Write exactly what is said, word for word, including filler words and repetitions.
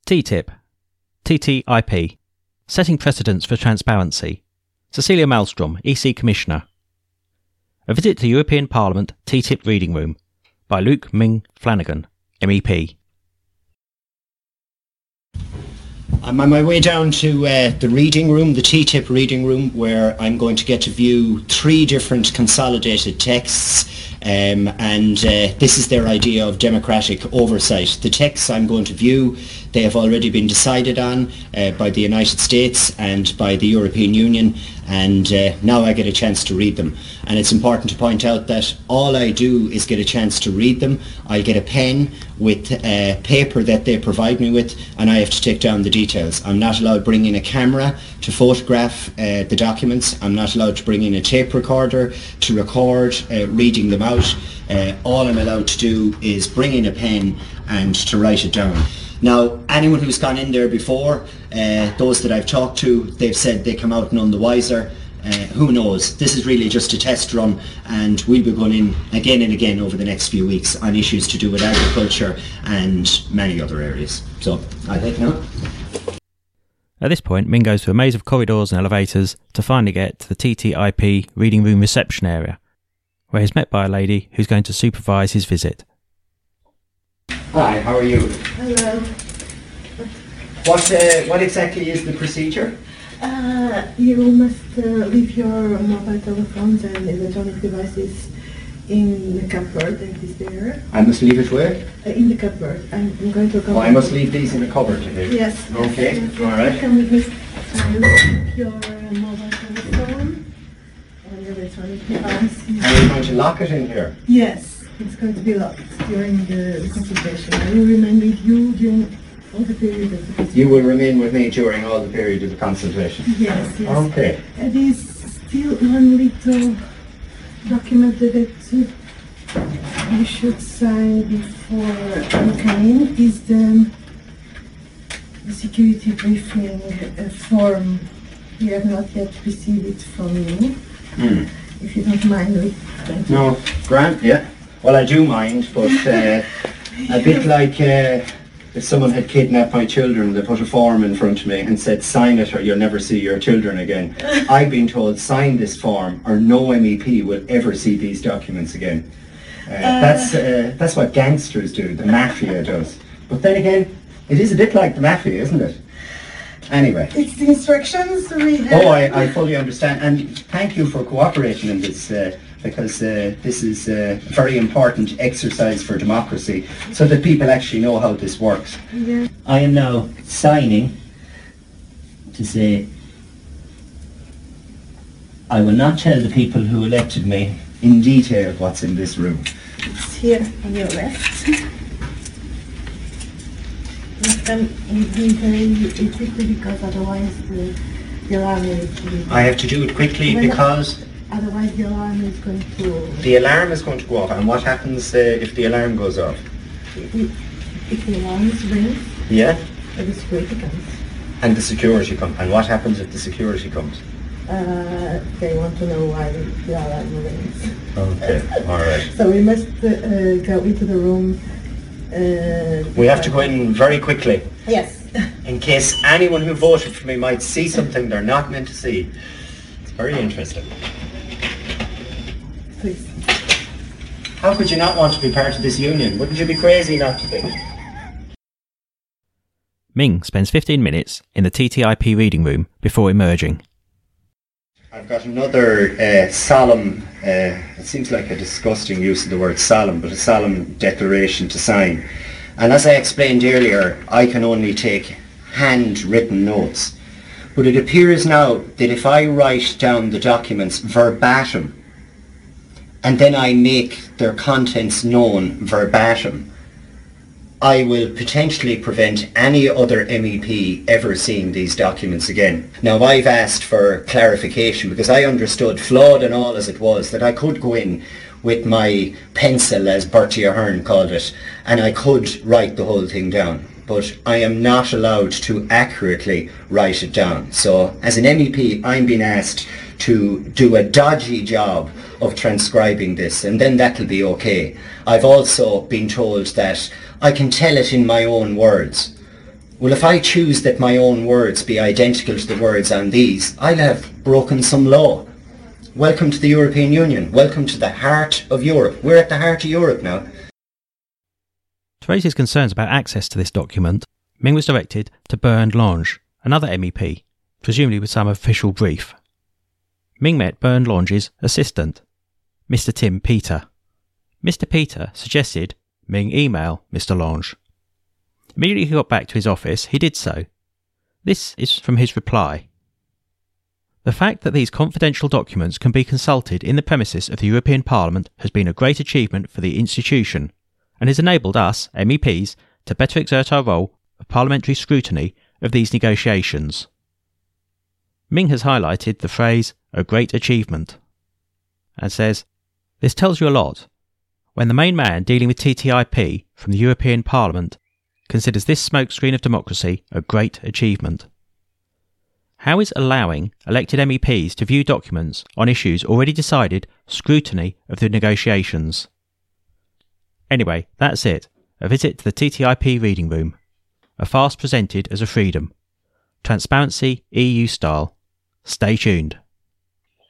T T I P, T T I P, Setting Precedents for Transparency, Cecilia Malmström, E C Commissioner. A Visit to European Parliament T T I P Reading Room by Luke Ming Flanagan, M E P. I'm on my way down to uh, the reading room, the T T I P reading room, where I'm going to get to view three different consolidated texts, um, and uh, this is their idea of democratic oversight. The texts I'm going to view, they have already been decided on uh, by the United States and by the European Union, and uh, now I get a chance to read them. And it's important to point out that all I do is get a chance to read them. I get a pen with uh, paper that they provide me with, and I have to take down the details. I'm not allowed to bring in a camera to photograph uh, the documents. I'm not allowed to bring in a tape recorder to record uh, reading them out. Uh, all I'm allowed to do is bring in a pen and to write it down. Now, anyone who's gone in there before, uh, those that I've talked to, they've said they come out none the wiser. Uh, who knows? This is really just a test run, and we'll be going in again and again over the next few weeks on issues to do with agriculture and many other areas. So, I think now. At this point, Ming goes through a maze of corridors and elevators to finally get to the T T I P reading room reception area, where he's met by a lady who's going to supervise his visit. Hi, how are you? Hello. What, uh, what exactly is the procedure? Uh, you must uh, leave your mobile telephones and electronic devices in the cupboard that is there. I must leave it where? Uh, in the cupboard. I'm, I'm going to come. Oh, I must leave these in the cupboard today. Yes. Okay, yes. all right. Come with me. Uh, leave your uh, mobile telephone and electronic devices. And you're going to lock it in here? Yes. It's going to be locked during the, the consultation. I will remain with you during all the period of the consultation. You will remain with me during all the period of the consultation? Yes, yes. Okay. It is still one little document that you should sign before you come in. Is the, the security briefing uh, form. We have not yet received it from you. Mm. If you don't mind, we thank you. No, Grant, yeah. Well, I do mind, but uh, a bit like uh, if someone had kidnapped my children, they put a form in front of me and said, sign it or you'll never see your children again. I've been told, sign this form or no M E P will ever see these documents again. Uh, uh, that's, uh, that's what gangsters do, the mafia does. But then again, it is a bit like the mafia, isn't it? Anyway. It's the instructions we have. Oh, I, I fully understand. And thank you for cooperating in this, uh, because uh, this is a very important exercise for democracy, so that people actually know how this works. Yeah. I am now signing to say I will not tell the people who elected me in detail what's in this room. It's here on your left. Um, very quickly because otherwise the, the alarm is... I have to do it quickly well, because... Otherwise the alarm is going to... The alarm is going to go off, and what happens uh, if the alarm goes off? If, if the alarm rings, yeah? the security comes. And the security comes. And what happens if the security comes? Uh, they want to know why the alarm rings. Okay, alright. So we must uh, go into the room. Uh, we have to go in very quickly. Yes. In case anyone who voted for me might see something they're not meant to see. It's very interesting. Please. How could you not want to be part of this union? Wouldn't you be crazy not to be? Ming spends fifteen minutes in the T T I P reading room before emerging. I've got another uh, solemn, uh, it seems like a disgusting use of the word solemn, but a solemn declaration to sign. And as I explained earlier, I can only take handwritten notes. But it appears now that if I write down the documents verbatim, and then I make their contents known verbatim, I will potentially prevent any other M E P ever seeing these documents again. Now, I've asked for clarification because I understood, flawed and all as it was, that I could go in with my pencil, as Bertie Ahern called it, and I could write the whole thing down. But I am not allowed to accurately write it down. So, as an M E P, I'm being asked to do a dodgy job of transcribing this, and then that'll be okay. I've also been told that I can tell it in my own words. Well, if I choose that my own words be identical to the words on these, I'll have broken some law. Welcome to the European Union. Welcome to the heart of Europe. We're at the heart of Europe now. To raise his concerns about access to this document, Ming was directed to Bernd Lange, another M E P, presumably with some official brief. Ming met Bernd Lange's assistant, Mister Tim Peter. Mister Peter suggested Ming email Mister Lange. Immediately he got back to his office, he did so. This is from his reply. The fact that these confidential documents can be consulted in the premises of the European Parliament has been a great achievement for the institution and has enabled us, M E Ps, to better exert our role of parliamentary scrutiny of these negotiations. Ming has highlighted the phrase, a great achievement, and says, this tells you a lot. When the main man dealing with T T I P from the European Parliament considers this smokescreen of democracy a great achievement. How is allowing elected M E Ps to view documents on issues already decided scrutiny of the negotiations? Anyway, that's it. A visit to the T T I P reading room. A farce presented as a freedom. Transparency E U style. Stay tuned.